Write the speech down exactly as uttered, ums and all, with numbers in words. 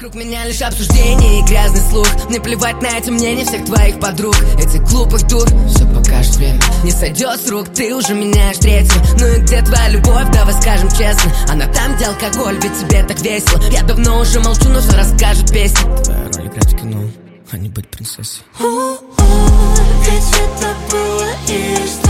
Вокруг меня лишь обсуждения и грязный слух. Мне плевать на эти мнения всех твоих подруг. Этих глупых дур, все покажет время. Не сойдет с рук, ты уже меняешь третью. Ну и где твоя любовь, давай скажем честно. Она там, где алкоголь, ведь тебе так весело. Я давно уже молчу, но все расскажет песня. Твоя роль играть в кино, а не быть принцессой. Ведь это было и